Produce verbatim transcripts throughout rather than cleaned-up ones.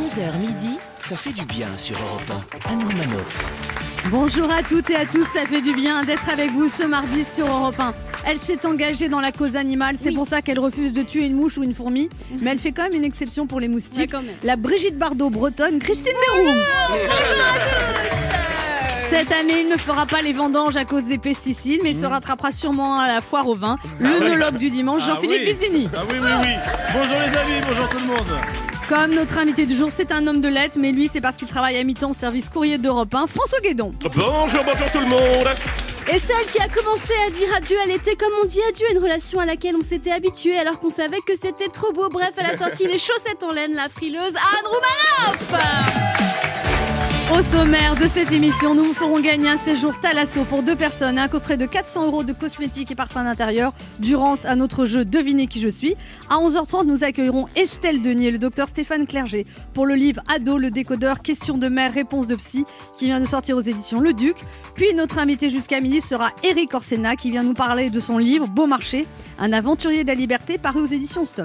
onze heures midi, ça fait du bien sur Europe un. Anne Romanoff. Bonjour à toutes et à tous, ça fait du bien d'être avec vous ce mardi sur Europe un. Elle s'est engagée dans la cause animale, c'est oui. pour ça qu'elle refuse de tuer une mouche ou une fourmi, mais elle fait quand même une exception pour les moustiques. Ouais, la Brigitte Bardot bretonne, Christine Béroux. Bonjour à tous. Cette année, il ne fera pas les vendanges à cause des pesticides, mais il se rattrapera sûrement à la foire au vin. L'œnologue du dimanche, Jean-Philippe ah oui. Bizini. Ah oui, oui, oui. Bonjour les amis, bonjour tout le monde. Comme notre invité du jour, c'est un homme de lettres, mais lui, c'est parce qu'il travaille à mi-temps au service courrier d'Europe un, François Guédon. Bonjour, bonjour tout le monde. Et celle qui a commencé à dire adieu à l'été comme on dit adieu à une relation à laquelle on s'était habitué alors qu'on savait que c'était trop beau. Bref, elle a sorti les chaussettes en laine, la frileuse Anne Romanoff. Au sommaire de cette émission, nous vous ferons gagner un séjour Thalasso pour deux personnes et un coffret de quatre cents euros de cosmétiques et parfums d'intérieur. Durance à notre jeu Devinez qui je suis. À onze heures trente, nous accueillerons Estelle Denis et le docteur Stéphane Clerget pour le livre Ado, le décodeur, questions de mère, réponses de psy qui vient de sortir aux éditions Le Duc. Puis notre invité jusqu'à midi sera Eric Orsena qui vient nous parler de son livre Beau Marché, un aventurier de la liberté paru aux éditions Stock.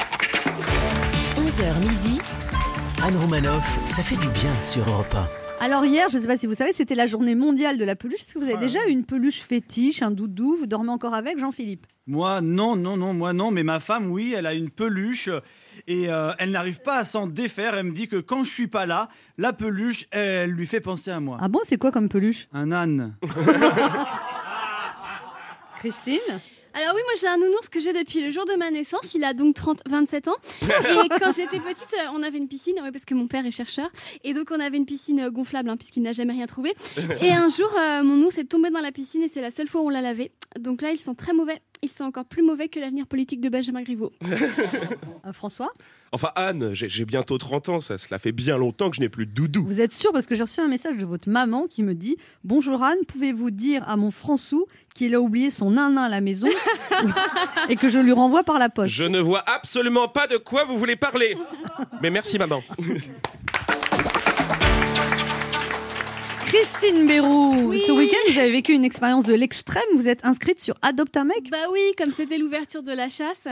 onze heures midi. Anne Romanoff, ça fait du bien sur Europe un. Alors hier, je ne sais pas si vous savez, c'était la journée mondiale de la peluche. Est-ce que vous avez déjà eu une peluche fétiche, un doudou? Vous dormez encore avec, Jean-Philippe? Moi, non, non, non, moi non, mais ma femme, oui, elle a une peluche et euh, elle n'arrive pas à s'en défaire. Elle me dit que quand je suis pas là, la peluche, elle lui fait penser à moi. Ah bon, c'est quoi comme peluche? Un âne. Christine? Alors oui, moi j'ai un nounours que j'ai depuis le jour de ma naissance, il a donc trente, vingt-sept ans. Et quand j'étais petite, on avait une piscine, ouais, parce que mon père est chercheur, et donc on avait une piscine gonflable, hein, puisqu'il n'a jamais rien trouvé. Et un jour, euh, mon ours est tombé dans la piscine et c'est la seule fois où on l'a lavé. Donc là, ils sont très mauvais. Ils sont encore plus mauvais que l'avenir politique de Benjamin Griveaux. euh, François? Enfin Anne, j'ai, j'ai bientôt trente ans, ça cela fait bien longtemps que je n'ai plus de doudou. Vous êtes sûr? Parce que j'ai reçu un message de votre maman qui me dit « Bonjour Anne, pouvez-vous dire à mon Françou qu'il a oublié son nain à la maison et que je lui renvoie par la poste ?» Je ne vois absolument pas de quoi vous voulez parler. Mais merci maman. Christine Béroux, oui. Ce week-end, vous avez vécu une expérience de l'extrême. Vous êtes inscrite sur Adopte un mec. Bah oui, comme c'était l'ouverture de la chasse, euh,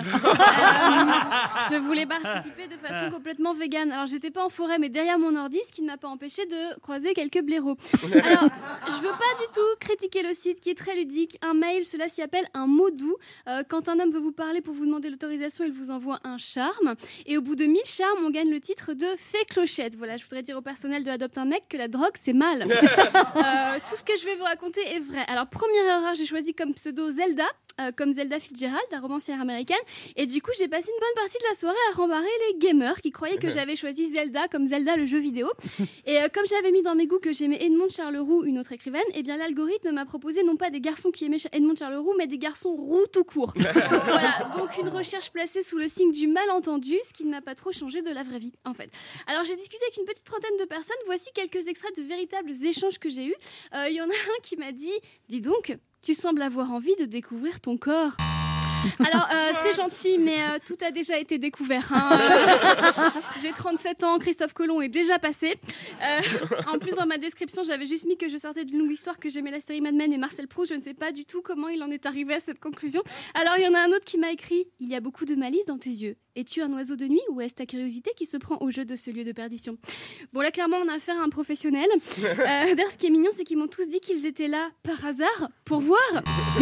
je voulais participer de façon complètement végane. Alors, j'étais pas en forêt, mais derrière mon ordi, ce qui ne m'a pas empêché de croiser quelques blaireaux. Alors, je veux pas du tout critiquer le site qui est très ludique. Un mail, cela s'y appelle un mot doux. Euh, quand un homme veut vous parler pour vous demander l'autorisation, il vous envoie un charme. Et au bout de mille charmes, on gagne le titre de fée clochette. Voilà, je voudrais dire au personnel de Adopte un mec que la drogue, c'est mal. Euh, tout ce que je vais vous raconter est vrai. Alors, première erreur, j'ai choisi comme pseudo Zelda, euh, comme Zelda Fitzgerald, la romancière américaine. Et du coup, j'ai passé une bonne partie de la soirée à rembarrer les gamers qui croyaient que j'avais choisi Zelda comme Zelda le jeu vidéo. Et euh, comme j'avais mis dans mes goûts que j'aimais Edmond Charleroux, une autre écrivaine, et bien l'algorithme m'a proposé non pas des garçons qui aimaient Edmond Charleroux, mais des garçons roux tout court. Voilà, donc une recherche placée sous le signe du malentendu, ce qui ne m'a pas trop changé de la vraie vie, en fait. Alors, j'ai discuté avec une petite trentaine de personnes. Voici quelques extraits de véritables échanges que j'ai eus. Il euh, y en a un qui m'a dit « Dis donc, tu sembles avoir envie de découvrir ton corps. » Alors, euh, c'est gentil, mais euh, tout a déjà été découvert. Hein. Euh, j'ai trente-sept ans, Christophe Colomb est déjà passé. Euh, en plus, dans ma description, j'avais juste mis que je sortais d'une longue histoire, que j'aimais la série Mad Men et Marcel Proust. Je ne sais pas du tout comment il en est arrivé à cette conclusion. Alors, il y en a un autre qui m'a écrit « Il y a beaucoup de malice dans tes yeux. Es-tu un oiseau de nuit ou est-ce ta curiosité qui se prend au jeu de ce lieu de perdition ?» Bon, là, clairement, on a affaire à un professionnel. Euh, D'ailleurs, ce qui est mignon, c'est qu'ils m'ont tous dit qu'ils étaient là par hasard pour voir. Euh,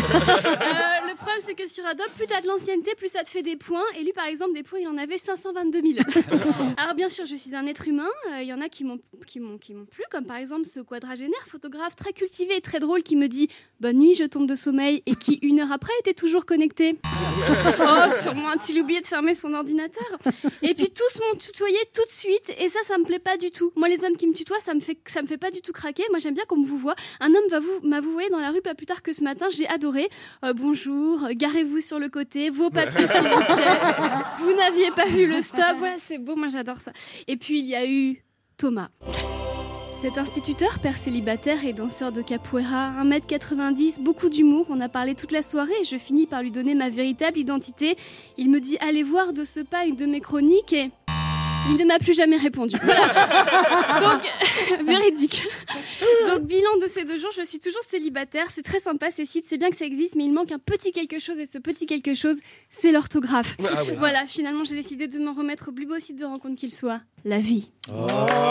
le problème, c'est que sur Adobe, plus t'as de l'ancienneté, plus ça te fait des points. Et lui, par exemple, des points, il en avait cinq cent vingt-deux mille. Alors, bien sûr, je suis un être humain. Il euh, y en a qui m'ont, qui, m'ont, qui m'ont plu, comme par exemple ce quadragénaire, photographe très cultivé et très drôle qui me dit « Bonne nuit, je tombe de sommeil » et qui, une heure après, était toujours connecté. Oh, sûrement a-t-il oublié de fermer son ordinateur. Et puis, tous m'ont tutoyé tout de suite. Et ça, ça me plaît pas du tout. Moi, les hommes qui me tutoient, ça me fait, ça me fait pas du tout craquer. Moi, j'aime bien qu'on me vous voit. Un homme va vous, m'a vouvoyé dans la rue pas plus tard que ce matin. J'ai adoré. Euh, bonjour, garez-vous sur le côté, vos papiers s'il vous plaît. Vous n'aviez pas vu le stop. Voilà, c'est beau, moi j'adore ça. Et puis il y a eu Thomas. Cet instituteur, père célibataire et danseur de capoeira, un mètre quatre-vingt-dix, beaucoup d'humour, on a parlé toute la soirée et je finis par lui donner ma véritable identité. Il me dit « Allez voir de ce pas une de mes chroniques » et... Il ne m'a plus jamais répondu. Voilà. Donc, véridique. Donc, bilan de ces deux jours, je suis toujours célibataire. C'est très sympa ces sites, c'est bien que ça existe, mais il manque un petit quelque chose et ce petit quelque chose, c'est l'orthographe. Ah oui. Voilà, finalement, j'ai décidé de m'en remettre au plus beau site de rencontre qu'il soit, la vie. Oh.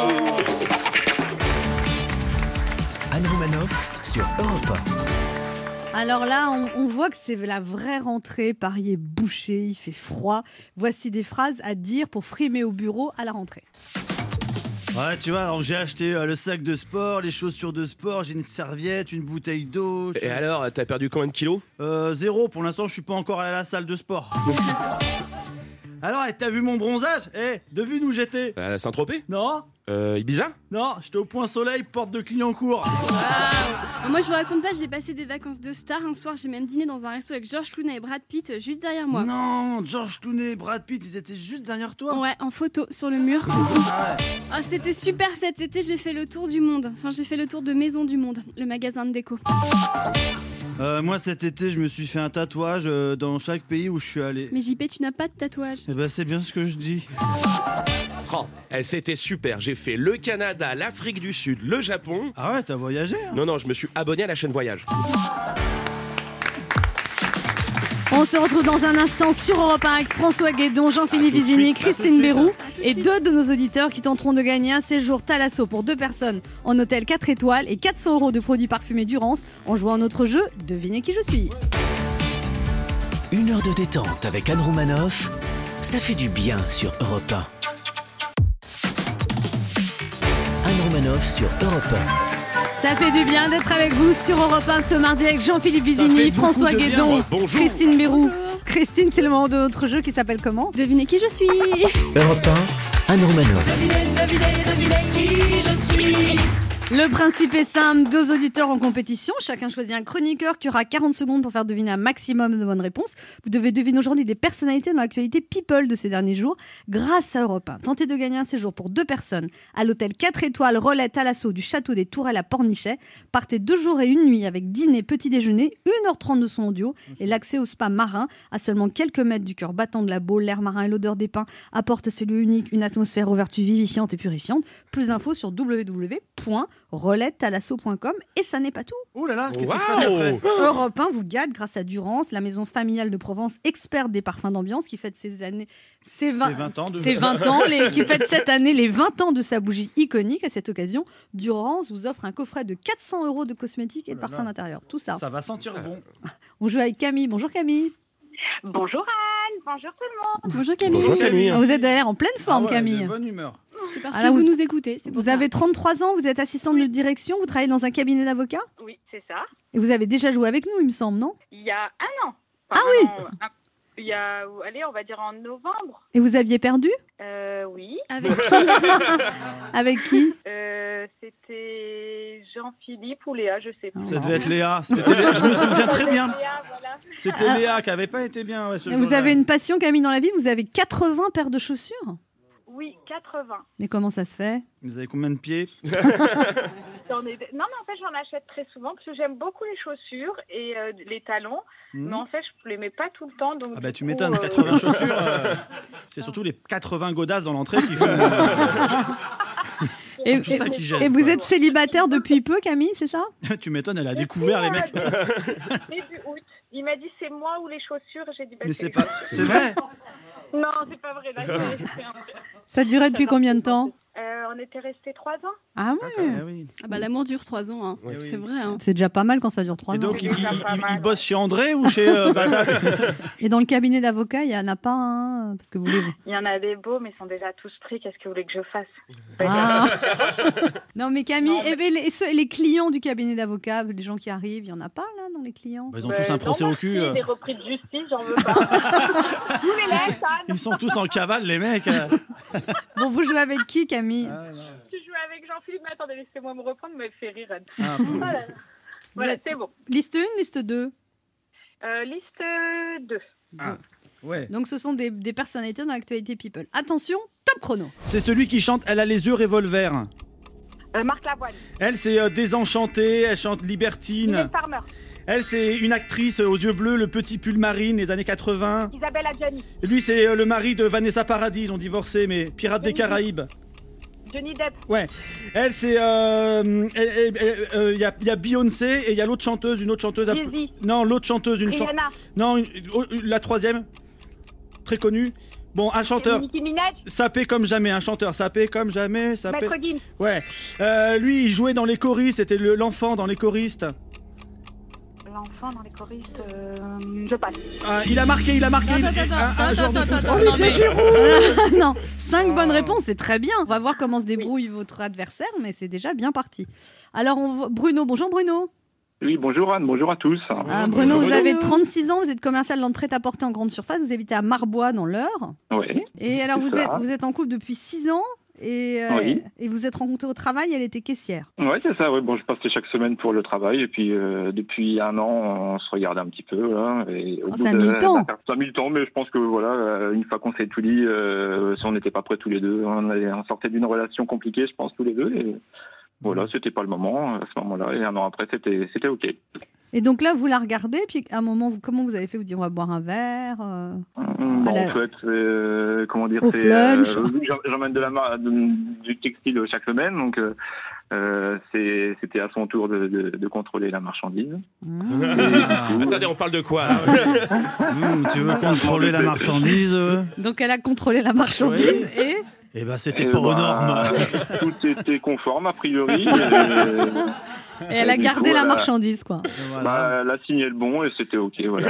Anne Romanoff sur Europe un. Alors là, on, on voit que c'est la vraie rentrée. Paris est bouché, il fait froid. Voici des phrases à dire pour frimer au bureau à la rentrée. Ouais, tu vois, alors j'ai acheté euh, le sac de sport, les chaussures de sport, j'ai une serviette, une bouteille d'eau. Et alors, t'as perdu combien de kilos? Euh, zéro, pour l'instant, je suis pas encore allé à la salle de sport. Alors, t'as vu mon bronzage? Eh, devine où j'étais? euh, Saint-Tropez? Non? Euh, Ibiza? Non, j'étais au Point Soleil, porte de Clignancourt. Wow. Moi, je vous raconte pas, j'ai passé des vacances de star. Un soir, j'ai même dîné dans un resto avec George Clooney et Brad Pitt euh, juste derrière moi. Non, George Clooney et Brad Pitt, ils étaient juste derrière toi. Ouais, en photo sur le mur. Ah ouais. Ah, c'était super cet été, j'ai fait le tour du monde. Enfin, j'ai fait le tour de Maison du Monde, le magasin de déco. Euh, moi, cet été, je me suis fait un tatouage euh, dans chaque pays où je suis allé. Mais J P, tu n'as pas de tatouage. Eh ben, c'est bien ce que je dis. Oh, eh, c'était super. J'ai fait le Canada, l'Afrique du Sud, le Japon. Ah ouais, t'as voyagé hein? Non, non, je me suis abonné à la chaîne Voyage. On se retrouve dans un instant sur Europe un avec François Guédon, Jean-Philippe À tout de Vizini, suite, à tout de Christine suite. Bérou À tout de et suite. deux de nos auditeurs qui tenteront de gagner un séjour Thalasso pour deux personnes en hôtel quatre étoiles et quatre cents euros de produits parfumés Durance en jouant à notre jeu Devinez qui je suis. Une heure de détente avec Anne Romanoff, ça fait du bien sur Europe un. Anne Romanoff sur Europe un. Ça fait du bien d'être avec vous sur Europe un ce mardi avec Jean-Philippe Ça fait Vizini, beaucoup François de bien. Guédon, Bonjour. Christine Bérou. Bonjour. Christine, c'est le moment de notre jeu qui s'appelle comment? Devinez qui je suis. Europe un, Anne Romanoff. Le principe est simple, deux auditeurs en compétition, chacun choisit un chroniqueur qui aura quarante secondes pour faire deviner un maximum de bonnes réponses. Vous devez deviner aujourd'hui des personnalités dans l'actualité people de ces derniers jours grâce à Europe un. Tentez de gagner un séjour pour deux personnes à l'hôtel quatre étoiles Relais Thalasso du Château des Tourelles à Pornichet. Partez deux jours et une nuit avec dîner, petit déjeuner, une heure trente de son audio et l'accès au spa marin à seulement quelques mètres du cœur battant de la Baule. L'air marin et l'odeur des pins apportent à ce lieu unique une atmosphère aux vertus vivifiantes et purifiantes. Plus d'infos sur w w w point relais thalasso point com et ça n'est pas tout. Oh là là, qu'est-ce qui se passe Waouh. après? Europe un vous gâte grâce à Durance, la maison familiale de Provence, experte des parfums d'ambiance qui fête ses années, ses vingt, C'est vingt ans de... ses vingt ans, les, qui fête cette année les vingt ans de sa bougie iconique. À cette occasion, Durance vous offre un coffret de quatre cents euros de cosmétiques et de Oh là parfums là. d'intérieur. Tout ça. Ça va sentir bon. On joue avec Camille. Bonjour Camille. Bonjour Anne, bonjour tout le monde. Bonjour Camille. Bonjour Camille. Vous êtes d'ailleurs en pleine forme Ah ouais, Camille. de bonne humeur. C'est parce Alors, que vous vous- nous écoutez. C'est pour Vous ça. avez trente-trois ans, vous êtes assistante de direction, vous travaillez dans un cabinet d'avocats Oui, c'est ça. et vous avez déjà joué avec nous, il me semble, non? Il y a un an. Ah oui. oui Il y a, allez, on va dire en novembre. Et vous aviez perdu? Euh, oui. Avec qui? Avec qui? Euh, c'était Jean-Philippe ou Léa, je sais plus. Ça devait être Léa. C'était Léa. Je me souviens très bien. Léa, voilà. C'était Ah. Léa qui avait pas été bien. Ouais, ce Et vous jour-là. avez une passion Camille dans la vie, vous avez quatre-vingts paires de chaussures. Oui, quatre-vingts. Mais comment ça se fait? Vous avez combien de pieds? J'en ai- Non, mais en fait, j'en achète très souvent parce que j'aime beaucoup les chaussures et euh, les talons. Hmm. Mais en fait, je les mets pas tout le temps. Donc Ah bah du tu coup, m'étonnes, euh, quatre-vingts chaussures, euh, c'est surtout les quatre-vingts godasses dans l'entrée qui font... Et, tout ça qui gêne, et vous quoi. êtes célibataire depuis peu Camille, c'est ça? Tu m'étonnes, elle a découvert les mecs. Début août. Il m'a dit c'est moi ou les chaussures. J'ai dit bah, Mais c'est c'est pas... C'est vrai? Non, c'est pas vrai. Là, c'est- c'est un- Ça durait depuis combien de temps? Euh, on était restés trois ans. Ah Ah ouais, oui. Ah bah l'amour dure trois ans. Hein. Ouais. C'est vrai. Hein. c'est déjà pas mal quand ça dure trois Et ans. donc, il, C'est déjà il- pas il- mal, il ouais. bosse chez André ou chez euh, Bata? Et dans le cabinet d'avocat, il y en a pas un, parce que vous voulez... Il y en a des beaux, mais ils sont déjà tous pris. Qu'est-ce que vous voulez que je fasse? Ah. Non mais Camille, Non, mais- eh ben, les, ceux- les clients du cabinet d'avocat, les gens qui arrivent, il y en a pas là dans les clients? Bah, ils ont Ben, tous un non, procès au merci, cul. euh. Des repris de justice, j'en veux pas. Vous les laisse, Anne. Ils sont tous en cavale, les mecs. euh. Bon, vous jouez avec qui Camille? Tu joues avec Jean-Philippe, mais attendez, laissez-moi me reprendre, me fait rire, Anne. Ah, Oh là là. Voilà, êtes- c'est bon. Liste un, liste deux. Euh, liste deux. ah, ouais. Donc ce sont des, des personnalités dans l'actualité people. Attention, top chrono. C'est celui qui chante Elle a les yeux revolver. Euh, Marc Lavoine. Elle, c'est euh, désenchantée, elle chante libertine. Mylène Farmer. Elle, c'est une actrice aux yeux bleus, le petit pull marine, les années quatre-vingts. Isabelle Adjani. Lui, c'est euh, le mari de Vanessa Paradis, ils ont divorcé, mais Pirates des Caraïbes. Johnny Depp. Ouais. Elle, c'est... Il euh, euh, y, a, y a Beyoncé et il y a l'autre chanteuse, une autre chanteuse... Un peu... Non, l'autre chanteuse, une chanteuse... Non, une, une, la troisième, très connue. Bon, un chanteur. Nicki Minaj. Sapé comme jamais, un chanteur. Sapé comme jamais. Sapé... Maître Gims. Ouais. Euh, lui, il jouait dans les choristes, c'était le, l'enfant dans les choristes. L'enfant dans les choristes, euh, je passe. Ah, il a marqué, il a marqué Attends, il, attends, un, un attends, genre de attends, foot. attends, Olivier Giroud. Non, cinq bonnes réponses, c'est très bien. On va voir comment se débrouille votre adversaire, mais c'est déjà bien parti. Alors, on voit... Bruno, bonjour Bruno. Oui, bonjour Anne, bonjour à tous. Ah, Bruno, bonjour. Vous avez trente-six ans, vous êtes commercial dans le prêt-à-porter en grande surface, vous habitez à Marbois dans l'Eure. Oui. Et alors, vous êtes, vous êtes en couple depuis six ans et, euh, oui. et vous êtes rencontrés au travail, elle était caissière. Oui, c'est ça, ouais. Bon, je passais chaque semaine pour le travail et puis euh, depuis un an, on se regarde un petit peu. Là, et au oh, bout ça a mis le temps. Ça a mis le temps, mais je pense que voilà, une fois qu'on s'est tout dit, euh, si on n'était pas prêts tous les deux, on, allait, on sortait d'une relation compliquée, je pense, tous les deux. Et voilà, c'était pas le moment à ce moment-là. Et un an après, c'était, c'était OK. Et donc là, vous la regardez, puis à un moment, vous, comment vous avez fait? Vous dites, on va boire un verre euh, mmh, bon, la... En fait, euh, comment dire, au c'est, flunch. Euh, j'emmène de la mar- de, du textile chaque semaine, donc euh, c'est, c'était à son tour de, de, de contrôler la marchandise. Mmh. Et, attendez, on parle de quoi là? mmh, Tu veux contrôler la marchandise? Donc elle a contrôlé la marchandise oui. et... Eh ben, c'était pas aux normes. Tout était conforme, a priori. Et, et elle a gardé coup, la marchandise, quoi. Voilà. Bah, elle a signé le bon et c'était OK, voilà.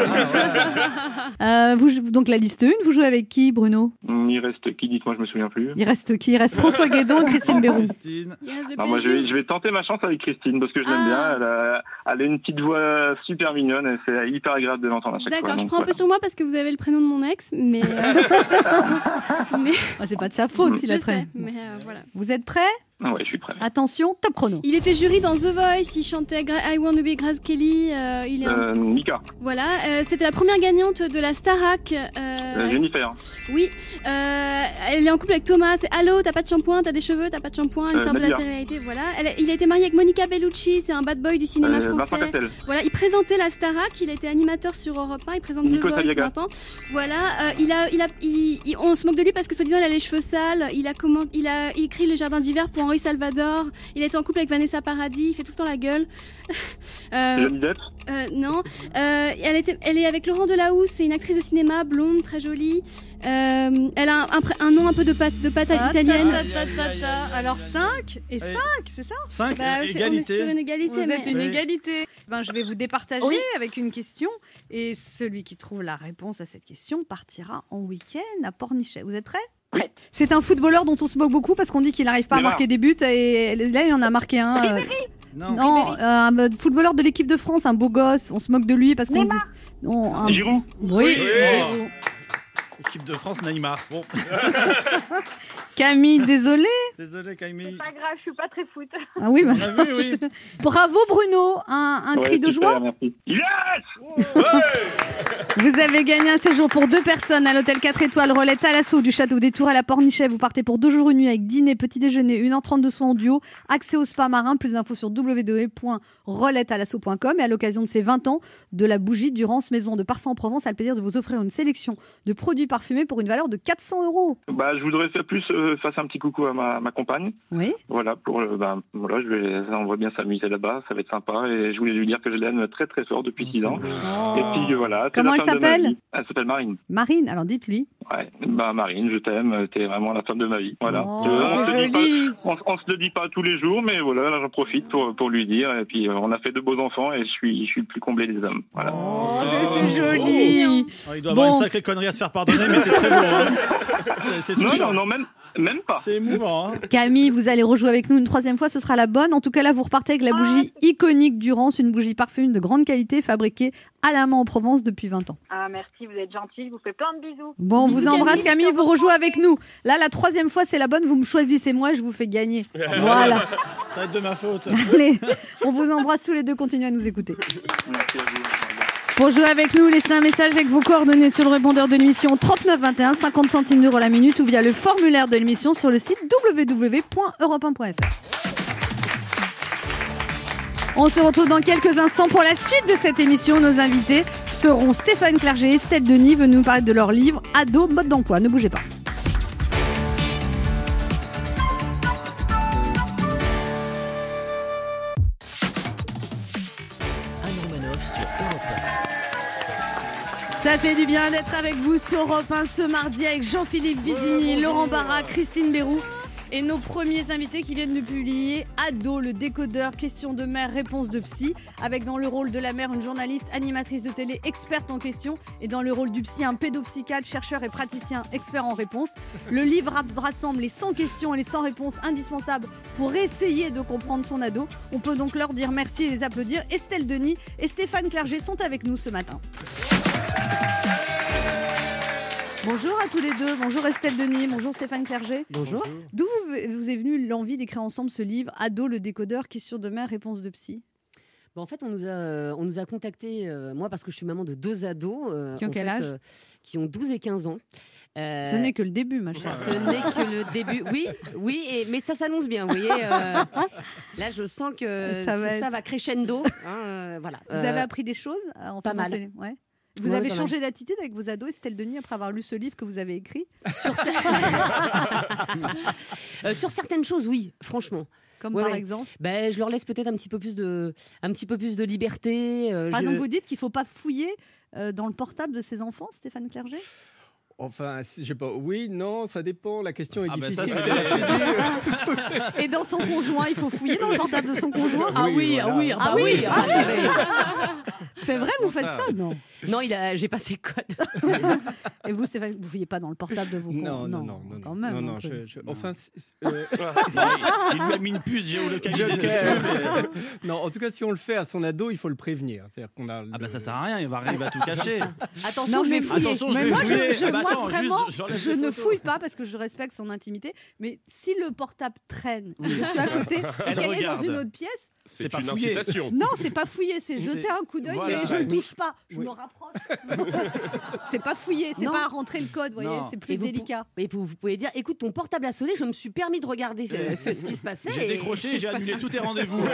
euh, vous, donc, la liste une, vous jouez avec qui, Bruno? Il reste qui? Dites-moi, je me souviens plus. Il reste qui? Il reste François Guédon et Christine Béroux. Christine. Ah, moi, je vais, je vais tenter ma chance avec Christine parce que je l'aime ah. bien. Elle a, elle a une petite voix super mignonne et c'est hyper agréable de l'entendre à chaque D'accord, fois. D'accord, je prends voilà. un peu sur moi parce que vous avez le prénom de mon ex, mais... mais... Ah, c'est pas de sa faute, s'il je a très... sais, mais euh, voilà. Vous êtes prêts? Ah ouais, je suis prêt. Attention, top chrono. Il était jury dans The Voice, il chantait I Wanna Be Grace Kelly. Euh, il est euh, un... Mika. Voilà, euh, c'était la première gagnante de la Starac. Euh... Euh, Jennifer. Oui, euh, elle est en couple avec Thomas. C'est allô, t'as pas de shampoing, t'as des cheveux, t'as pas de shampoing. Elle euh, sort de la télé-réalité, voilà. Elle, il a été marié avec Monica Bellucci, c'est un bad boy du cinéma euh, français. Voilà, il présentait la Starac, il était animateur sur Europe un, il présente Nico The Voice Taliaga. Maintenant. Voilà, euh, il a, il a, il, il, on se moque de lui parce que soi-disant il a les cheveux sales. Il a, comment, il a écrit Le Jardin d'hiver pour Henri Salvador. Il est en couple avec Vanessa Paradis, il fait tout le temps la gueule. euh, Johnny Depp euh, Non. Euh, elle, était, elle est avec Laurent Delahousse, c'est une actrice de cinéma, blonde, très jolie. Euh, elle a un, un, un nom un peu de pâte, de pâte ah, italienne. Ta, ta, ta, ta, ta. Alors cinq et cinq, c'est ça? cinq, bah, égalité. On est sur une égalité. Vous mais... êtes une oui. égalité. Ben, je vais vous départager oui. avec une question. Et celui qui trouve la réponse à cette question partira en week-end à Pornichet. Vous êtes prêts? Oui. C'est un footballeur dont on se moque beaucoup parce qu'on dit qu'il n'arrive pas à marquer des buts et là il en a marqué un. Euh... Non, non euh, un footballeur de l'équipe de France, un beau gosse. On se moque de lui parce qu'on dit. Non, un... Giroud. Oui. oui. Giroud. Équipe de France, Neymar. Bon. Camille, désolé. Désolé Camille. C'est pas grave, je suis pas très foot. Ah oui, bah... on a vu, oui. Bravo Bruno, un, un ouais, cri de super, joie. Merci. Yes. Ouais. Vous avez gagné un séjour pour deux personnes à l'hôtel quatre étoiles Relais Thalasso du Château des Tours à la Pornichet. Vous partez pour deux jours une nuit avec dîner, petit déjeuner, une heure trente de soins en duo, accès au spa marin. Plus d'infos sur w w w point relais thalasso point com. Et à l'occasion de ses vingt ans de la bougie, Durance Maison de Parfum en Provence a le plaisir de vous offrir une sélection de produits parfumés pour une valeur de quatre cents euros. Bah, je voudrais faire plus euh, faire un petit coucou à ma, ma compagne. Oui. Voilà, pour euh, bah, voilà, je vais, on va bien s'amuser là-bas, ça va être sympa. Et je voulais lui dire que je l'aime très très fort depuis six ans. Oh. Et puis voilà. Comment elle s'appelle? Elle s'appelle Marine. Marine, alors dites-lui. Ouais, bah Marine, je t'aime, t'es vraiment la femme de ma vie. Voilà. Oh, euh, on, se dit pas, on, on se le dit pas tous les jours, mais voilà, là j'en profite pour, pour lui dire. Et puis euh, on a fait de beaux enfants et je suis, je suis le plus comblé des hommes. Voilà. Oh, c'est, c'est joli. Oh, il doit bon. avoir une sacrée connerie à se faire pardonner, mais c'est très beau. Hein. C'est, c'est non, non, non, même. Même pas. C'est émouvant. Hein. Camille, vous allez rejouer avec nous une troisième fois, ce sera la bonne. En tout cas, là, vous repartez avec la bougie ah. iconique Durance, une bougie parfumée de grande qualité, fabriquée à la main en Provence depuis vingt ans. Ah, merci, vous êtes gentil, je vous fais plein de bisous. Bon, on bisous vous embrasse Camille, Camille, vous rejouez avec nous. Là, la troisième fois, c'est la bonne, vous me choisissez moi, je vous fais gagner. Voilà. Ça va être de ma faute. Allez, on vous embrasse tous les deux, continuez à nous écouter. Merci à vous. Pour jouer avec nous, laissez un message avec vos coordonnées sur le répondeur de l'émission trente-neuf vingt et un, cinquante centimes d'euros la minute ou via le formulaire de l'émission sur le site w w w point europe un point f r. On se retrouve dans quelques instants pour la suite de cette émission. Nos invités seront Stéphane Clerget et Estelle Denis, venus nous parler de leur livre « Ado, mode d'emploi ». Ne bougez pas. Ça fait du bien d'être avec vous sur Europe un ce mardi avec Jean-Philippe Vizini, Laurent Barra, Christine Béroux et nos premiers invités qui viennent de publier Ado, le décodeur, questions de mère, réponses de psy, avec dans le rôle de la mère une journaliste, animatrice de télé, experte en questions, et dans le rôle du psy un pédopsychiatre, chercheur et praticien expert en réponses. Le livre rassemble les cent questions et les cent réponses indispensables pour essayer de comprendre son ado. On peut donc leur dire merci et les applaudir. Estelle Denis et Stéphane Clerget sont avec nous ce matin. Bonjour à tous les deux, bonjour Estelle Denis, bonjour Stéphane Clerget. Bonjour. D'où vous, vous est venue l'envie d'écrire ensemble ce livre, Ado, le décodeur, questions de mère, réponses de psy? Bon, en fait, on nous a, on nous a contactés, euh, moi parce que je suis maman de deux ados euh, qui ont en quel fait, âge euh, qui ont douze et quinze ans. Euh, Ce n'est que le début, ma chère. Ce n'est que le début, oui, oui, et, mais ça s'annonce bien, vous voyez. Euh, là, je sens que ça tout va être... ça va crescendo. Hein, euh, voilà. Vous euh, avez appris des choses en Pas mal. Ce... Ouais. Vous ouais, avez changé d'attitude avec vos ados, Estelle Denis, après avoir lu ce livre que vous avez écrit? Sur, ce... euh, sur certaines choses, oui, franchement. Comme ouais, par ouais. exemple ben, je leur laisse peut-être un petit peu plus de, un petit peu plus de liberté. Euh, par je... exemple, vous dites qu'il ne faut pas fouiller euh, dans le portable de ses enfants, Stéphane Clerget? Enfin, je sais pas. Oui, non, ça dépend. La question est ah difficile. Ben ça, c'est la plus dure. Et dans son conjoint, il faut fouiller dans le portable de son conjoint? Ah oui, voilà. ah oui, ah oui. oui. Ah oui. C'est vrai, vous faites ça, non? Non, il a, j'ai passé code. Et vous, Stéphane, vous ne fouillez pas dans le portable de vos non, conjoints? non, non, non, quand même. non, non, un je, je, non. enfin, euh, il lui a mis une puce géolocalisée. mais... Non, en tout cas, si on le fait à son ado, il faut le prévenir. C'est-à-dire qu'on a. Ah le... bah ça sert à rien, il va, il va tout cacher. Attention, non, je vais fouiller. Attention, je mais vais moi, fouiller. je, je, ah bah moi attends, vraiment, juste, je ne fouille pas parce que je respecte son intimité. Mais si le portable traîne, je suis à côté et qu'elle est dans une autre pièce, C'est, c'est pas une fouiller. incitation. Non, c'est pas fouiller, c'est jeter un coup d'œil, Voilà. mais je ne touche pas, je Oui. me rapproche. C'est pas fouiller, c'est Non. pas rentrer le code, voyez, Non. c'est plus Et vous, délicat. Et vous, vous pouvez dire, écoute, ton portable a sonné, je me suis permis de regarder ce, ce, ce qui se passait. J'ai et... décroché, j'ai annulé tous tes rendez-vous.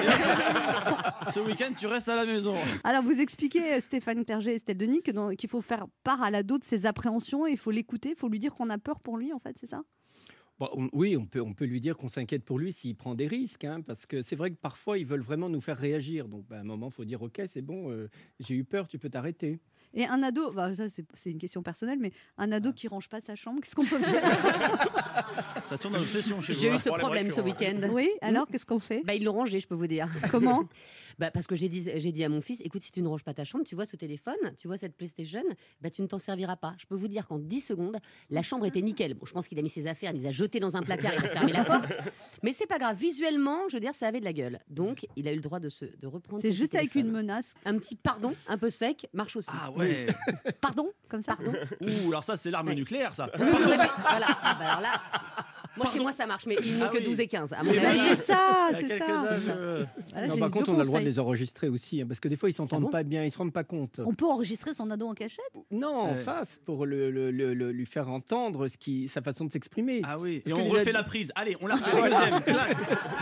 Ce week-end, tu restes à la maison. Alors, vous expliquez, Stéphane Clerget et Estelle Denis, que dans- qu'il faut faire part à l'ado de ses appréhensions et il faut l'écouter, il faut lui dire qu'on a peur pour lui, en fait, c'est ça? Bon, on, oui, on peut, on peut lui dire qu'on s'inquiète pour lui s'il prend des risques, hein, parce que c'est vrai que parfois ils veulent vraiment nous faire réagir. Donc, bah, à un moment, il faut dire ok, c'est bon, euh, j'ai eu peur, tu peux t'arrêter. Et un ado, bah, ça c'est, c'est une question personnelle, mais un ado qui range pas sa chambre, qu'est-ce qu'on peut faire? Ça tourne en obsession chez vous. J'ai eu hein. ce problème ce week-end. Oui, alors qu'est-ce qu'on fait? Bah, ils l'ont rangé, je peux vous dire. Comment? Bah, parce que j'ai dit, j'ai dit à mon fils, écoute, si tu ne ranges pas ta chambre, tu vois ce téléphone, tu vois cette PlayStation, bah, tu ne t'en serviras pas. Je peux vous dire qu'en dix secondes, la chambre était nickel. Bon, je pense qu'il a mis ses affaires, il les a jetées dans un placard, il a fermé la porte. Mais c'est pas grave. Visuellement, je veux dire, ça avait de la gueule. Donc, il a eu le droit de, se, de reprendre C'est son juste avec téléphone. une menace. Un petit pardon, un peu sec, marche aussi. Ah ouais. Pardon, comme ça. Pardon. Ouh, alors ça, c'est l'arme Ouais. nucléaire, ça. Je me le répète. Voilà. Ah, bah, alors là, moi, chez moi, ça marche, mais ils n'ont Ah que oui. douze et quinze. À mon Mais Bah, avis. c'est ça, Il y a c'est quelques ça. âges. euh, Voilà, Non, j'ai par eu contre, deux on a le droit de conseils. les enregistrer aussi, hein, parce que des fois ils s'entendent Ah bon pas bien, ils se rendent pas compte. On peut enregistrer son ado en cachette? Non, en Ouais. face, pour le, le- le- le- lui faire entendre ce qui, sa façon de s'exprimer. Ah oui. Et Parce on que les refait ad- la prise. Allez, on la refait. Deuxième. Clac.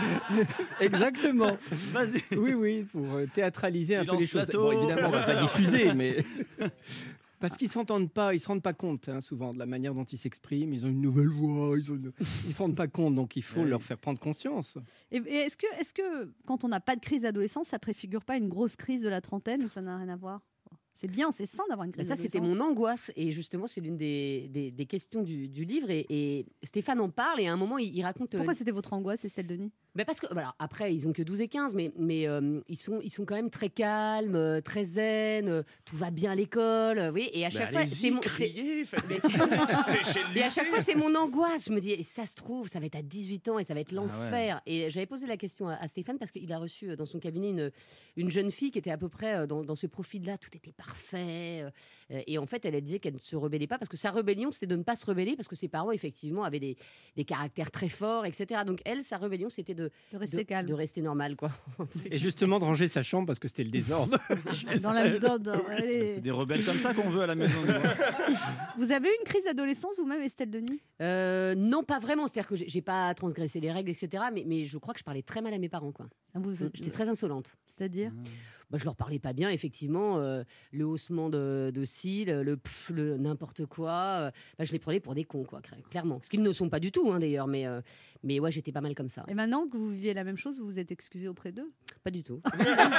Exactement. Vas-y. Oui, oui, pour euh, théâtraliser un peu Silence les choses. plateau. Bon, évidemment, on va pas diffuser, mais parce qu'ils s'entendent pas, ils se rendent pas compte hein, souvent de la manière dont ils s'expriment. Ils ont une nouvelle voix, ils, ont une- ils se rendent pas compte, donc il faut Oui. leur faire prendre conscience. Et, et est-ce que, est-ce que quand on n'a pas de crise d'adolescence, ça préfigure pas une grosse crise de la trentaine ou ça n'a rien à voir? C'est bien, c'est sain d'avoir une Mais crise ça, c'était d'adolescence. mon angoisse. Et justement, c'est l'une des, des, des questions du, du livre. Et, et Stéphane en parle. Et à un moment, il, il raconte. euh, Pourquoi c'était votre angoisse, Estelle Denis? bah parce que, voilà, après, ils ont que douze et quinze, mais, mais euh, ils, sont, ils sont quand même très calmes, euh, très zen. euh, tout va bien à l'école. euh, oui, et à Bah, chaque fois, allez-y, c'est mon. c'est- criez, faites mais des- c'est- C'est chez le Et à lycée. chaque fois, c'est mon angoisse. Je me dis, et ça se trouve, ça va être à dix-huit ans et ça va être Ah l'enfer. Et j'avais posé la question à, à Stéphane parce qu'il a reçu euh, dans son cabinet une, une jeune fille qui était à peu près euh, dans, dans ce profil-là. Tout était parfait. Euh, et en fait, elle, elle disait qu'elle ne se rebellait pas parce que sa rébellion, c'était de ne pas se rebeller parce que ses parents, effectivement, avaient des, des caractères très forts, et cetera. Donc elle, sa rébellion, c'était de, de rester de, calme, de rester normal, quoi. Et justement de ranger sa chambre parce que c'était le désordre. dans la, dans, dans, allez. C'est des rebelles comme ça qu'on veut à la maison. Vous avez eu une crise d'adolescence vous-même, Estelle Denis? euh, Non, pas vraiment. C'est-à-dire que j'ai, j'ai pas transgressé les règles, et cetera. Mais, mais je crois que je parlais très mal à mes parents, quoi. Ah, vous, vous, J'étais très insolente. C'est-à-dire bah, je leur parlais pas bien, effectivement. Euh, le haussement de, de cils, le pff, le n'importe quoi. Euh, bah, je les prenais pour des cons, quoi, clairement. Ce qu'ils ne sont pas du tout, hein, d'ailleurs. Mais, euh, mais ouais, j'étais pas mal comme ça. Et maintenant que vous viviez la même chose, vous vous êtes excusé auprès d'eux? Pas du tout.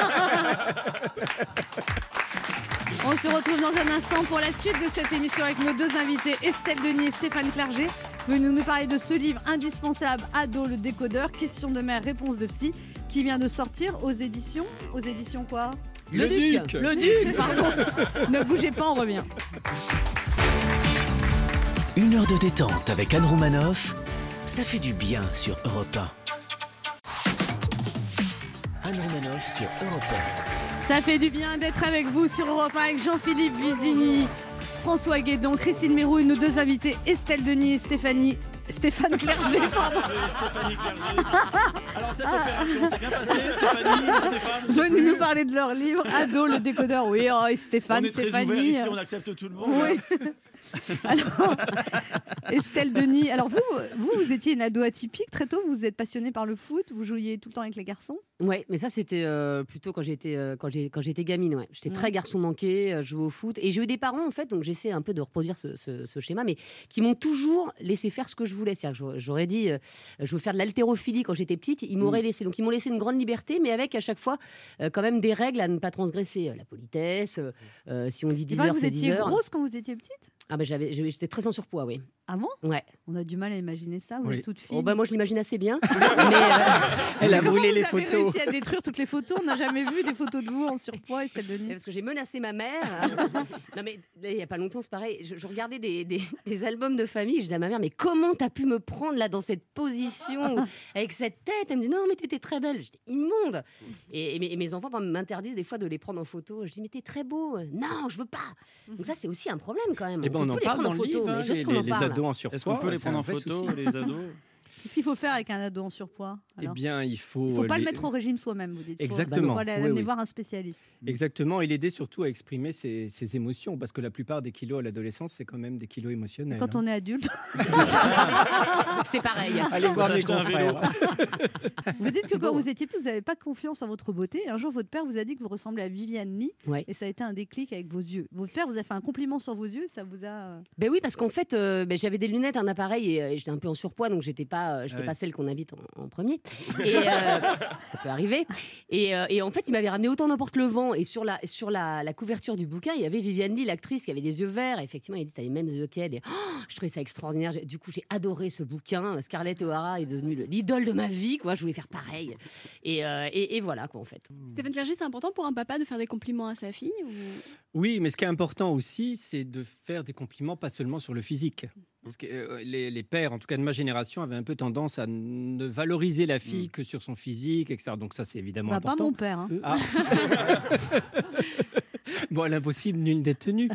On se retrouve dans un instant pour la suite de cette émission avec nos deux invités, Estelle Denis et Stéphane Clerget. Venez nous parler de ce livre indispensable, Ado, le décodeur, questions de mère, réponse de psy, qui vient de sortir aux éditions. Aux éditions quoi? Le, le Duc. Duc Le Duc, pardon. Ne bougez pas, on revient. Une heure de détente avec Anne Romanoff, ça fait du bien sur Europe un. Anne Romanoff sur Europe un. Ça fait du bien d'être avec vous sur Europe un avec Jean-Philippe Vizini, François Guédon, Christine Mérouille, nos deux invités Estelle Denis et Stéphanie... Stéphane Clerget, pardon. Stéphanie Clerget. Alors cette opération s'est bien passée, Stéphanie, Stéphane. Venez nous parler de leur livre, Ado, le décodeur. Oui, oh, Stéphane, on est très Stéphanie. ouvert ici, on accepte tout le monde. Oui. Alors, Estelle Denis, alors vous, vous, vous étiez une ado atypique. Très tôt, vous vous êtes passionnée par le foot. Vous jouiez tout le temps avec les garçons. Ouais, mais ça c'était euh, plutôt quand j'étais euh, quand j'ai quand j'étais gamine. Ouais, j'étais ouais. très garçon manqué, euh, jouais au foot et j'ai eu des parents en fait, donc j'essaie un peu de reproduire ce, ce, ce schéma, mais qui m'ont toujours laissé faire ce que je voulais. C'est-à-dire que j'aurais dit, euh, je veux faire de l'haltérophilie quand j'étais petite, ils m'auraient mmh. laissé. Donc ils m'ont laissé une grande liberté, mais avec à chaque fois euh, quand même des règles à ne pas transgresser. La politesse, euh, si on dit dix heures, c'est dix heures. Vous étiez grosse quand vous étiez petite? Ah ben j'avais, j'étais très en surpoids, oui. Ah bon? Ouais. On a du mal à imaginer ça, vous oui. êtes toute fille. Oh ben moi je l'imagine assez bien. mais euh, elle a brûlé les photos. Vous avez réussi à détruire toutes les photos. On n'a jamais vu des photos de vous en surpoids, Estelle Denis. Parce que j'ai menacé ma mère. Non mais il y a pas longtemps, c'est pareil. Je, je regardais des, des, des albums de famille. Je disais à ma mère, mais comment t'as pu me prendre là dans cette position avec cette tête? Elle me dit non mais t'étais très belle. J'étais immonde. Et, et, mes, et mes enfants m'interdisent des fois de les prendre en photo. Je dis mais t'es très beau. Non, je veux pas. Donc ça c'est aussi un problème quand même. Et ben on, on en parle dans le livre. Photo, hein, les, les, les ados en surpoids. Est-ce qu'on peut les prendre en photo, les ados? Qu'est-ce qu'il faut faire avec un ado en surpoids alors? Eh bien, il faut. Il ne faut pas les... le mettre au régime soi-même, vous dites. Exactement. Il faut aller oui, oui. voir un spécialiste. Exactement, et l'aider surtout à exprimer ses, ses émotions, parce que la plupart des kilos à l'adolescence, c'est quand même des kilos émotionnels. Quand hein. on est adulte. C'est pareil. Allez voir mes confrères. Vous dites que quand vous étiez petit, vous n'avez pas confiance en votre beauté. Un jour, votre père vous a dit que vous ressemblez à Viviane Lee, ouais. et ça a été un déclic avec vos yeux. Votre père vous a fait un compliment sur vos yeux, ça vous a. Ben oui, parce qu'en fait, euh, ben, j'avais des lunettes, un appareil, et, et j'étais un peu en surpoids, donc j'étais pas, j'étais ah pas oui. celle qu'on invite en, en premier. Et euh, ça peut arriver. Et, euh, et en fait, il m'avait ramené autant n'importe le vent. Et sur la sur la, la couverture du bouquin, il y avait Viviane Lee, l'actrice, qui avait des yeux verts. Et effectivement, il dit t'as les mêmes yeux qu'elle. Et oh, je trouvais ça extraordinaire. Du coup, j'ai adoré ce bouquin. Scarlett O'Hara est devenue l'idole de ma vie. Quoi, je voulais faire pareil. Et, euh, et, et voilà quoi en fait. Stéphane Clerget, c'est important pour un papa de faire des compliments à sa fille ou... Oui, mais ce qui est important aussi, c'est de faire des compliments pas seulement sur le physique. Parce que euh, les, les pères, en tout cas de ma génération, avaient un peu tendance à ne valoriser la fille mmh. que sur son physique, et cetera. Donc ça, c'est évidemment bah, important. Pas mon père. Hein. Ah. Bon, à l'impossible, nul n'est tenu.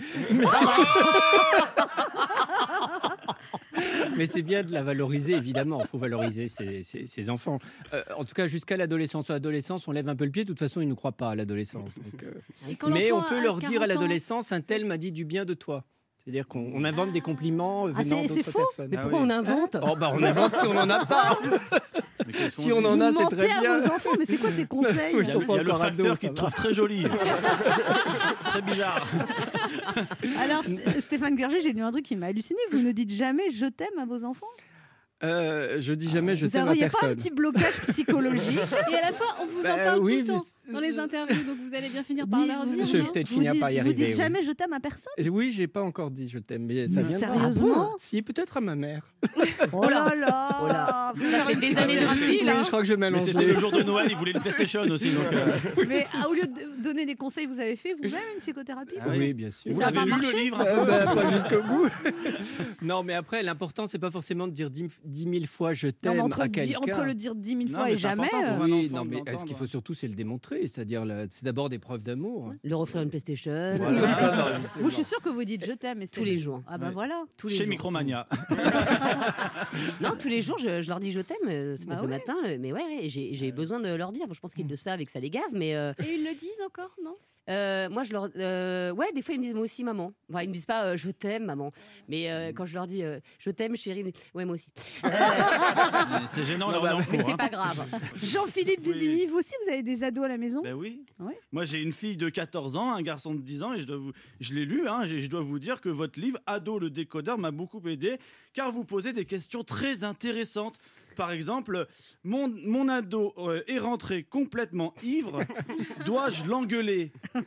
Mais c'est bien de la valoriser, évidemment. Il faut valoriser ses, ses, ses enfants. Euh, en tout cas, jusqu'à l'adolescence. À l'adolescence, on lève un peu le pied. De toute façon, ils ne croient pas à l'adolescence. Donc, euh... Mais on peut leur dire à l'adolescence, un tel m'a dit du bien de toi. C'est-à-dire qu'on invente des compliments venant ah, d'autres personnes. Mais pourquoi ah oui. on invente oh, bah, On invente si on n'en a pas. Si on en a, c'est très bien. Vous mentez à vos enfants, mais c'est quoi ces conseils? Il y a, il y a le facteur qui te trouve très jolie. C'est très bizarre. Alors, Stéphane Clerget, j'ai lu un truc qui m'a halluciné. Vous ne dites jamais « je t'aime » à vos enfants? Euh, je dis jamais je t'aime à personne. Il n'y a pas un petit blocage psychologique? Et à la fois, on vous en bah, parle oui, tout le temps dans les interviews, donc vous allez bien finir par Ni, leur dire. Je vais peut-être finir dites, par y vous arriver. Vous dites jamais oui. je t'aime à personne? Oui, j'ai pas encore dit je t'aime, mais ça mais vient. Sérieusement? Si, peut-être à ma mère. Oh là là, oh là. après. Ça fait des années de psy, là. Je crois que je m'allonge. Mais c'était le jour de Noël, il voulait une PlayStation aussi. Donc, euh... Mais ah, au lieu de donner des conseils, vous avez fait vous-même une psychothérapie? Ah oui, bien sûr. Vous avez lu le livre? euh, bah, Pas jusqu'au bout. Non, mais après, l'important, c'est pas forcément de dire dix mille fois je t'aime non, entre à quelqu'un. Entre le dire dix mille non, fois et jamais. Euh... Oui, non, mais ce qu'il faut surtout, c'est le démontrer. C'est-à-dire, la... c'est d'abord des preuves d'amour. Ouais. Leur offrir une PlayStation. Voilà. Vous, je suis sûre que vous dites je t'aime. Tous les jours. Ah bah ouais. voilà. Tous les Chez jours. Micromania. Non, tous les jours, je, je leur dis je t'aime. C'est pas Bah le ouais. matin, mais ouais, ouais j'ai, j'ai besoin de leur dire. Je pense qu'ils le savent et que ça les gave, mais. Euh... Et ils le disent encore, non? Euh, moi, je leur. Euh, ouais, des fois, ils me disent moi aussi, maman. Enfin, ils me disent pas euh, je t'aime, maman. Mais euh, quand je leur dis euh, je t'aime, chérie, mais... ouais, moi aussi. Euh... C'est gênant, non, là, bah, on mais court, c'est hein. pas grave. Jean-Philippe Oui. Vizini, vous aussi, vous avez des ados à la maison? Ben oui. Ouais. Moi, j'ai une fille de quatorze ans, un garçon de dix ans, et je, dois vous... je l'ai lu. Hein, je je dois vous dire que votre livre, Ado le décodeur, m'a beaucoup aidé, car vous posez des questions très intéressantes. Par exemple, mon, mon ado euh, est rentré complètement ivre. Dois-je l'engueuler?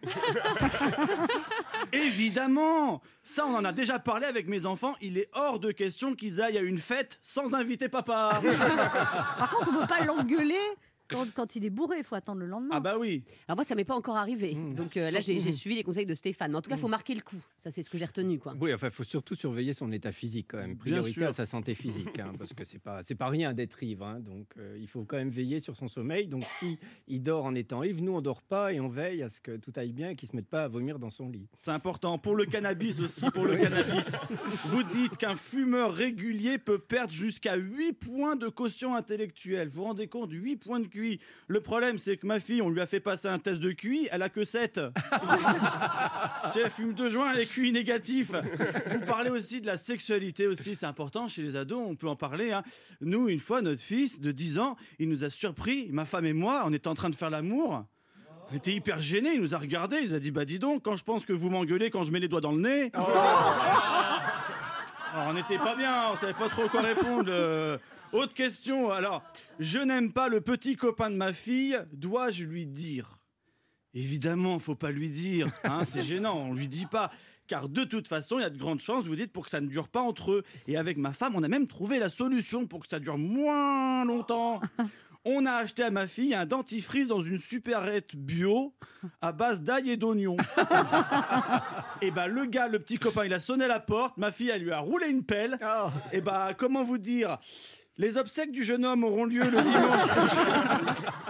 Évidemment. Ça, on en a déjà parlé avec mes enfants. Il est hors de question qu'ils aillent à une fête sans inviter papa. Par contre, on ne peut pas l'engueuler quand, quand il est bourré. Il faut attendre le lendemain. Ah bah oui. Alors moi, ça m'est pas encore arrivé. Donc euh, là, j'ai, j'ai suivi les conseils de Stéphane. Mais en tout cas, il faut marquer le coup. Ça, c'est ce que j'ai retenu, quoi. Oui, enfin, il faut surtout surveiller son état physique quand même. Priorité à sa santé physique, hein, parce que c'est pas, c'est pas rien d'être ivre. Hein, donc, euh, il faut quand même veiller sur son sommeil. Donc, si il dort en étant ivre, nous on dort pas et on veille à ce que tout aille bien et qu'il se mette pas à vomir dans son lit. C'est important. Pour le cannabis aussi, pour le cannabis. Vous dites qu'un fumeur régulier peut perdre jusqu'à huit points de quotient intellectuel. Vous vous rendez compte, huit points de Q I. Le problème, c'est que ma fille, on lui a fait passer un test de Q I, elle a que sept. Si elle fume deux joints, elle est Q I négatif. Vous parlez aussi de la sexualité aussi, c'est important chez les ados, on peut en parler. Hein. Nous, une fois, notre fils de dix ans, il nous a surpris, ma femme et moi, on était en train de faire l'amour. On était hyper gênés, il nous a regardés, il nous a dit, bah dis donc, quand je pense que vous m'engueulez quand je mets les doigts dans le nez... Oh. Alors, on n'était pas bien, on savait pas trop quoi répondre. Euh... Autre question, alors, je n'aime pas le petit copain de ma fille, dois-je lui dire? Évidemment, faut pas lui dire, hein, c'est gênant, on lui dit pas. Car de toute façon, il y a de grandes chances, vous dites, pour que ça ne dure pas entre eux. Et avec ma femme, on a même trouvé la solution pour que ça dure moins longtemps. On a acheté à ma fille un dentifrice dans une supérette bio à base d'ail et d'oignon. Et bah le gars, le petit copain, il a sonné à la porte. Ma fille, elle lui a roulé une pelle. Oh. Et bah comment vous dire, les obsèques du jeune homme auront lieu le dimanche prochain.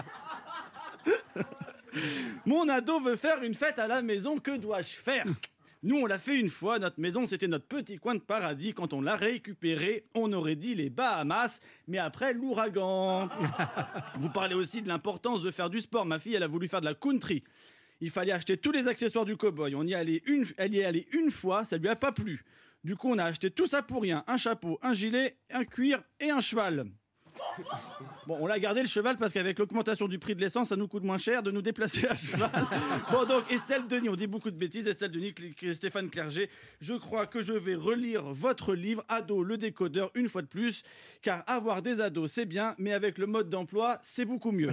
Mon ado veut faire une fête à la maison. Que dois-je faire? Nous, on l'a fait une fois. Notre maison, c'était notre petit coin de paradis. Quand on l'a récupéré, on aurait dit les Bahamas, mais après l'ouragan. Vous parlez aussi de l'importance de faire du sport. Ma fille, elle a voulu faire de la country. Il fallait acheter tous les accessoires du cow-boy. On y allait une, elle y est allée une fois, ça lui a pas plu. Du coup, on a acheté tout ça pour rien. Un chapeau, un gilet, un cuir et un cheval. Bon, on l'a gardé le cheval parce qu'avec l'augmentation du prix de l'essence, ça nous coûte moins cher de nous déplacer à cheval. Bon, donc Estelle Denis, on dit beaucoup de bêtises. Estelle Denis, Stéphane Clerget, je crois que je vais relire votre livre Ado le décodeur une fois de plus, car avoir des ados c'est bien, mais avec le mode d'emploi c'est beaucoup mieux.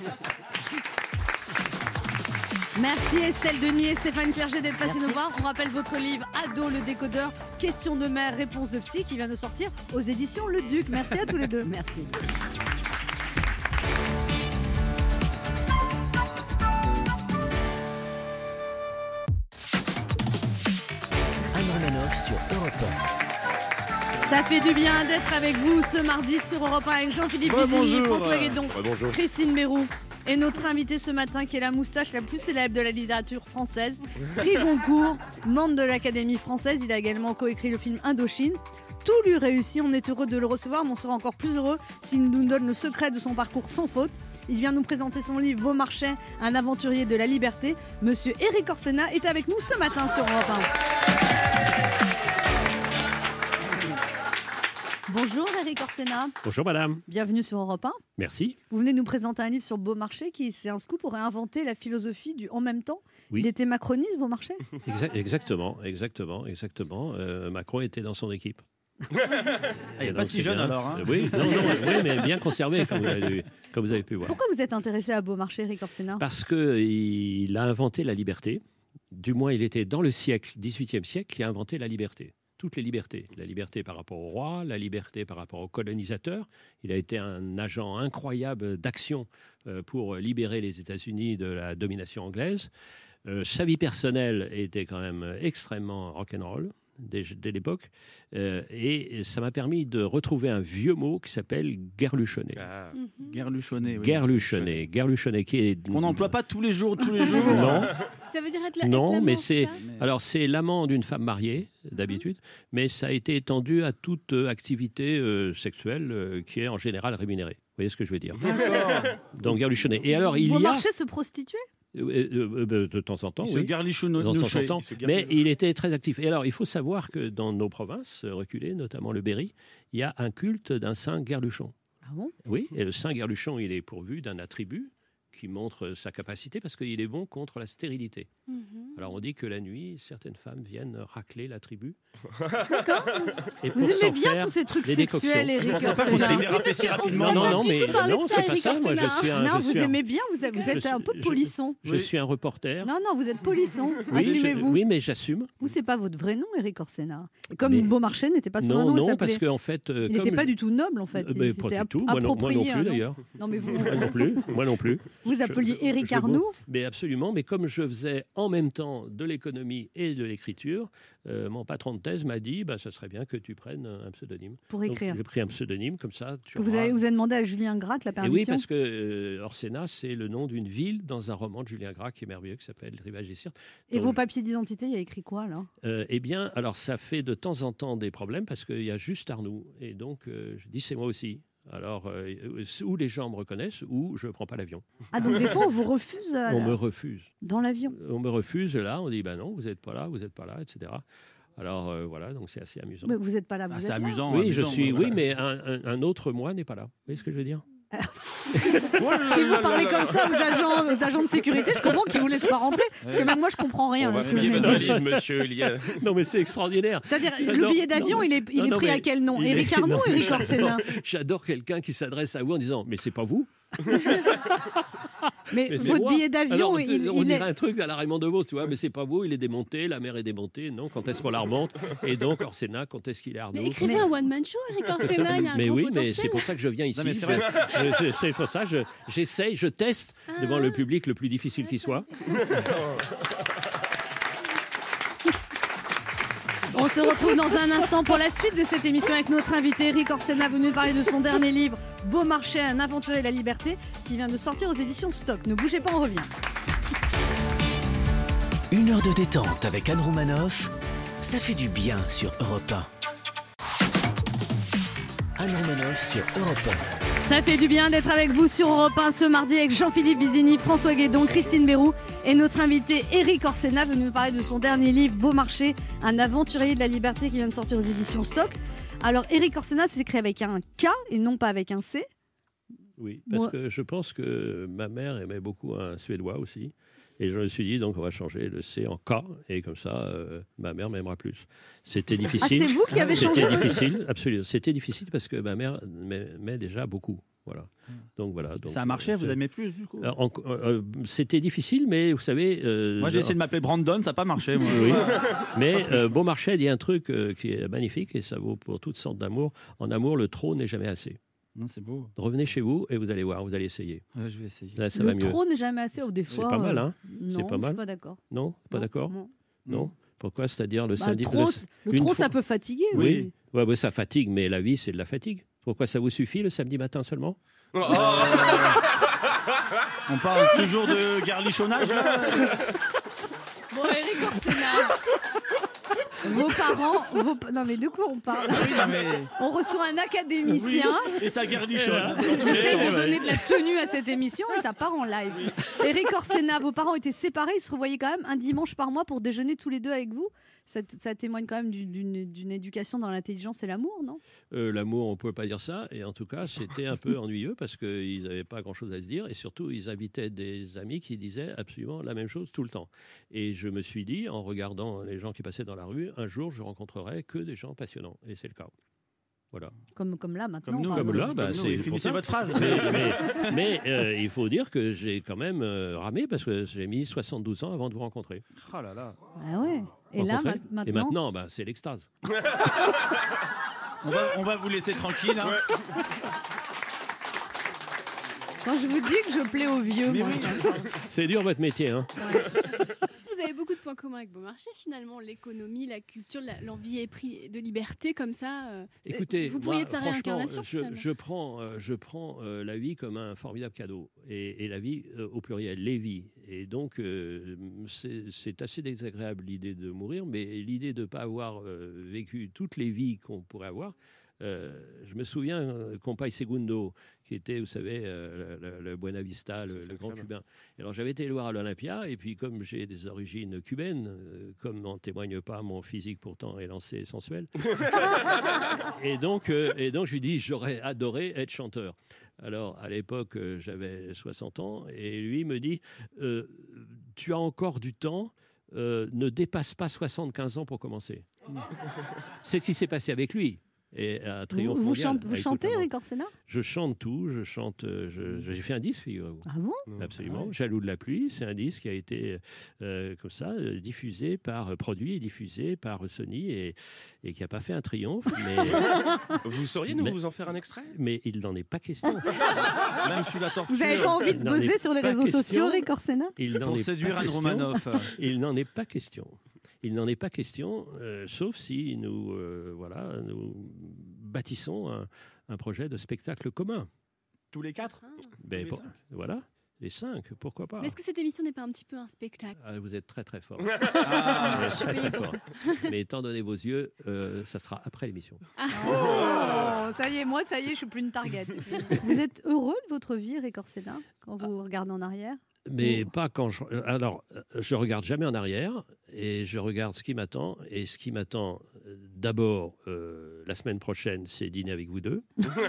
Merci Estelle Denis et Stéphane Clerget d'être passés nous voir. On rappelle votre livre Ado le décodeur, questions de mère, réponses de psy, qui vient de sortir aux éditions Le Duc. Merci à tous les deux. Merci. Anne Romanoff sur Europe un. Ça fait du bien d'être avec vous ce mardi sur Europe un avec Jean-Philippe Vizini, François Guédon, Ouais, Christine Béroux. Et notre invité ce matin, qui est la moustache la plus célèbre de la littérature française, prix Goncourt, membre de l'Académie française. Il a également coécrit le film Indochine. Tout lui réussit, on est heureux de le recevoir, mais on sera encore plus heureux s'il nous donne le secret de son parcours sans faute. Il vient nous présenter son livre Beaumarchais, un aventurier de la liberté. Monsieur Éric Orsena est avec nous ce matin sur Europe un. Bonjour Éric Orsena. Bonjour madame. Bienvenue sur Europe un. Merci. Vous venez nous présenter un livre sur Beaumarchais qui, c'est un scoop pour réinventer la philosophie du en même temps. Oui. Il était macroniste, Beaumarchais. Exa- exactement, exactement, exactement. Euh, Macron était dans son équipe. Il n'est pas si jeune bien. alors. Hein. Oui, non, non, oui, mais bien conservé, comme vous avez, comme vous avez pu voir. Pourquoi vous êtes intéressé à Beaumarchais, Éric Orsena? Parce qu'il a inventé la liberté. Du moins, il était dans le siècle, dix-huitième siècle, qui a inventé la liberté. toutes les libertés. La liberté par rapport au roi, la liberté par rapport aux colonisateurs. Il a été un agent incroyable d'action euh, pour libérer les États-Unis de la domination anglaise. Euh, sa vie personnelle était quand même extrêmement rock'n'roll. Dès, dès l'époque, euh, et ça m'a permis de retrouver un vieux mot qui s'appelle guerluchonner. Ah. Mm-hmm. Guerluchonner, oui. Guerluchonner, guerluchonner, qui est... On n'emploie pas tous les jours, tous les jours. Non. Ça veut dire être la, non, être mais c'est mais... alors c'est l'amant d'une femme mariée d'habitude, mm-hmm. mais ça a été étendu à toute euh, activité euh, sexuelle euh, qui est en général rémunérée. Vous voyez ce que je veux dire? Donc guerluchonner. Et alors il Bon y a marché se prostituer. Euh, euh, euh, de temps en temps, il oui. Se garlichonne, de temps en temps, mais il était très actif. Et alors, il faut savoir que dans nos provinces reculées, notamment le Berry, il y a un culte d'un saint Guerluchon. Ah bon? Oui, et le saint Guerluchon, il est pourvu d'un attribut qui montre sa capacité parce qu'il est bon contre la stérilité. Mm-hmm. Alors on dit que la nuit, certaines femmes viennent racler la tribu. D'accord. Vous aimez bien tous ces trucs sexuels, Éric Orsena. Non, non, non, mais non, c'est pas ça. Moi, je suis un. Non, vous aimez bien. Vous êtes, vous êtes un peu polisson. Je suis un reporter. Non, non, vous êtes polisson. Oui, assumez-vous. Oui, mais j'assume. Vous, c'est pas votre vrai nom, Éric Orsena. Comme Beaumarchais n'était pas son nom. Non, non, parce qu'en fait, il n'était pas du tout noble, en fait. Pas du tout. Moi non plus, d'ailleurs. Non, mais vous. Moi non plus. Moi non plus. Vous appeliez Éric Arnoux? Mais absolument, mais comme je faisais en même temps de l'économie et de l'écriture, euh, mon patron de thèse m'a dit bah, ça serait bien que tu prennes un pseudonyme. Pour écrire. J'ai pris un pseudonyme, comme ça. Tu que vous, avez, vous avez demandé à Julien Gracq la permission? Et oui, parce que euh, Orsena, c'est le nom d'une ville dans un roman de Julien Gracq qui est merveilleux, qui s'appelle Rivage des Sirtes. Et vos papiers d'identité, il y a écrit quoi, là? euh, Eh bien, alors ça fait de temps en temps des problèmes, parce qu'il y a juste Arnoux. Et donc, euh, je dis c'est moi aussi. Alors, euh, ou les gens me reconnaissent, ou je ne prends pas l'avion. Ah, donc des fois, on vous refuse On me refuse. Dans l'avion? On me refuse, là, on dit, ben non, vous n'êtes pas là, vous n'êtes pas là, et cetera. Alors, euh, voilà, donc c'est assez amusant. Mais vous n'êtes pas là, vous ah, êtes c'est là. amusant. Oui, amusant, je suis, voilà. oui, mais un, un, un autre moi n'est pas là. Vous voyez ce que je veux dire? Si vous parlez comme ça aux agents, aux agents de sécurité, je comprends qu'ils ne vous laissent pas rentrer. Parce que même moi, je ne comprends rien. On va fouiller votre valise, monsieur. Il y a... Non, mais c'est extraordinaire. C'est-à-dire, le billet d'avion, non, il est, il non, est pris non, à quel nom? Éric Arnoux ou Éric Orsena? J'adore quelqu'un qui s'adresse à vous en disant « Mais c'est pas vous ?» Mais, mais votre billet d'avion, il, il on est... dirait un truc à la Raymond DeVos, tu vois, mais c'est pas vous, il est démonté, la mer est démontée, non, quand est-ce qu'on la remonte? Et donc Orsena, quand est-ce qu'il est Arnaud? Mais écrivez mais... un one-man show, Éric Orsena, il y a un mais gros oui, potentiel. Mais c'est pour ça que je viens ici. Non, c'est, je, je, c'est pour ça je, j'essaye, je teste ah. devant le public le plus difficile qui soit. On se retrouve dans un instant pour la suite de cette émission avec notre invité Éric Orsena, venu nous parler de son dernier livre Beaumarchais, un aventurier de la liberté, qui vient de sortir aux éditions Stock. Ne bougez pas, on revient. Une heure de détente avec Anne Roumanoff, ça fait du bien sur Europe un. Anne Roumanoff sur Europe un. Ça fait du bien d'être avec vous sur Europe un ce mardi avec Jean-Philippe Bizini, François Guédon, Christine Béroux et notre invité Éric Orsena, venu nous parler de son dernier livre Beaumarchais, un aventurier de la liberté, qui vient de sortir aux éditions Stock. Alors Éric Orsena, c'est écrit avec un K et non pas avec un C. Oui, parce Moi... que je pense que ma mère aimait beaucoup un Suédois aussi. Et je me suis dit, donc on va changer le C en K, et comme ça, euh, ma mère m'aimera plus. C'était difficile. Ah, c'est vous qui avez changé? C'était difficile, absolument. C'était difficile parce que ma mère m'aimait déjà beaucoup. Voilà. Donc voilà. Donc, ça a marché, euh, vous aimez plus du coup? euh, en, euh, C'était difficile, mais vous savez. Euh, moi j'ai essayé de m'appeler Brandon, ça n'a pas marché. Moi. Oui. Mais euh, Beaumarchais dit un truc euh, qui est magnifique, et ça vaut pour toutes sortes d'amour. En amour, le trop n'est jamais assez. Non, c'est beau. Revenez chez vous et vous allez voir, vous allez essayer. Ouais, je vais essayer. Là, ça le va mieux. trop n'est jamais assez, ou des fois. C'est pas mal, hein? Non, c'est pas mal. Je suis pas d'accord. Non, pas non, d'accord. Non. non. Pourquoi? C'est-à-dire le bah, samedi. Le trop, le, le trop ça peut fatiguer. Oui. oui. Ouais, ouais, ça fatigue, mais la vie, c'est de la fatigue. Pourquoi ça vous suffit le samedi matin seulement? Oh. On parle toujours de garlichonnage là. Bon, Éric Orsena. Vos parents, vos... non mais de quoi on parle? Oui, mais... On reçoit un académicien. Oui, et ça garlichonne. J'essaie de donner de la tenue à cette émission et ça part en live. Éric Orsena, vos parents étaient séparés, ils se revoyaient quand même un dimanche par mois pour déjeuner tous les deux avec vous. Ça, ça témoigne quand même d'une, d'une éducation dans l'intelligence et l'amour, non? euh, L'amour, on ne peut pas dire ça. Et en tout cas, c'était un peu ennuyeux parce qu'ils n'avaient pas grand-chose à se dire. Et surtout, ils invitaient des amis qui disaient absolument la même chose tout le temps. Et je me suis dit, en regardant les gens qui passaient dans la rue, un jour, je rencontrerai que des gens passionnants. Et c'est le cas. Voilà. Comme, comme là maintenant. Comme nous, comme là, bah, c'est finissez votre phrase. Mais, mais, mais euh, il faut dire que j'ai quand même euh, ramé parce que j'ai mis soixante-douze ans avant de vous rencontrer. Oh là là. Ah ouais. Et là, ma- maintenant. Et maintenant, bah, c'est l'extase. on, va, on va vous laisser tranquille. Hein. Quand je vous dis que je plais aux vieux, moi. Oui. C'est dur votre métier, hein. Ouais. Vous avez beaucoup de points communs avec Beaumarchais, finalement, l'économie, la culture, la, l'envie de liberté, comme ça. Euh, Écoutez, vous pourriez moi, être sa franchement, réincarnation. je, je prends, euh, je prends euh, la vie comme un formidable cadeau, et, et la vie euh, au pluriel, les vies. Et donc, euh, c'est, c'est assez désagréable l'idée de mourir, mais l'idée de ne pas avoir euh, vécu toutes les vies qu'on pourrait avoir. Euh, je me souviens, euh, Compay Segundo, qui était, vous savez, euh, le, le, le Buena Vista, le, le grand cubain. Et alors j'avais été le voir à l'Olympia, et puis comme j'ai des origines cubaines, euh, comme n'en témoigne pas mon physique pourtant élancé et sensuel, et, donc, euh, et donc je lui dis, j'aurais adoré être chanteur. Alors à l'époque, euh, j'avais soixante ans, et lui me dit, euh, tu as encore du temps, euh, ne dépasse pas soixante-quinze ans pour commencer. C'est ce qui s'est passé avec lui. Et un triomphe vous, vous, mondial, chante, vous chantez, Eric Orsena ? Je chante tout, je chante. Je, je, j'ai fait un disque, figurez-vous. Ah bon ? Absolument. Ouais. Jaloux de la pluie, c'est un disque qui a été euh, comme ça, euh, diffusé par, produit et diffusé par Sony et, et qui n'a pas fait un triomphe. Mais vous sauriez nous mais, vous en faire un extrait ? Mais il n'en est pas question. Même sous la torture. Vous n'avez pas envie de buzzer sur les réseaux question. sociaux, Eric Orsena ? Il n'en Pour est séduire pas Anne Romanoff. Il n'en est pas question. Il n'en est pas question, euh, sauf si nous, euh, voilà, nous bâtissons un, un projet de spectacle commun. Tous les quatre ? Ben, les pour, cinq. Voilà, les cinq, pourquoi pas. Mais est-ce que cette émission n'est pas un petit peu un spectacle ? Ah, vous êtes très très fort. Ah, vous êtes très, très fort. Mais étant donné vos yeux, euh, ça sera après l'émission. Ah. Oh, ça y est, moi, ça y est, je suis plus une target. Vous êtes heureux de votre vie, Eric Orsena, quand vous regardez en arrière ? Mais pas quand je... Alors, je regarde jamais en arrière et je regarde ce qui m'attend. Et ce qui m'attend, d'abord, euh, la semaine prochaine, c'est dîner avec vous deux.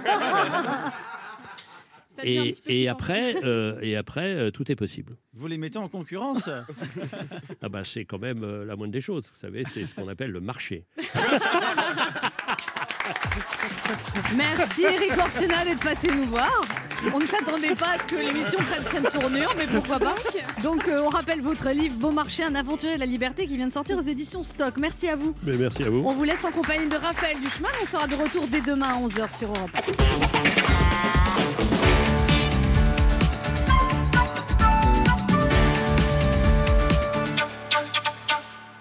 et, et, après, euh, et après, euh, tout est possible. Vous les mettez en concurrence ? Ah ben, c'est quand même euh, la moindre des choses. Vous savez, c'est ce qu'on appelle le marché. Merci Eric Orsena d'être passé nous voir. On ne s'attendait pas à ce que l'émission prenne cette tournure, mais pourquoi pas. Donc euh, on rappelle votre livre Beaumarchais, un aventurier de la liberté qui vient de sortir aux éditions Stock. Merci à vous. Mais merci à vous. On vous laisse en compagnie de Raphaël Duchemin. On sera de retour dès demain à onze heures sur Europe.